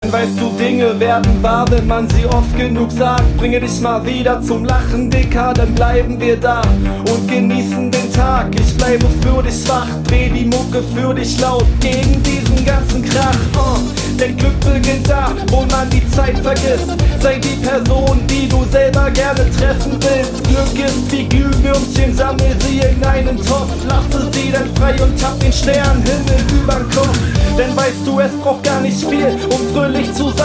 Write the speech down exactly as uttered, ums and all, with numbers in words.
Denn weißt du, Dinge werden wahr, wenn man sie oft genug sagt. Bringe dich mal wieder zum Lachen, Dicker, dann bleiben wir da und genießen den Tag. Ich bleibe für dich wach, dreh die Mucke für dich laut gegen diesen ganzen Krach. uh, Denn Glück beginnt da, wo man die Zeit vergisst. Sei die Person, die du selber gerne treffen willst. Glück ist wie Glühwürmchen, sammel sie in einen Topf. Lasse sie dann frei und tapp den Sternenhimmel übern Kopf. Denn weißt du, es braucht gar nicht viel, um fröhlich zu sein.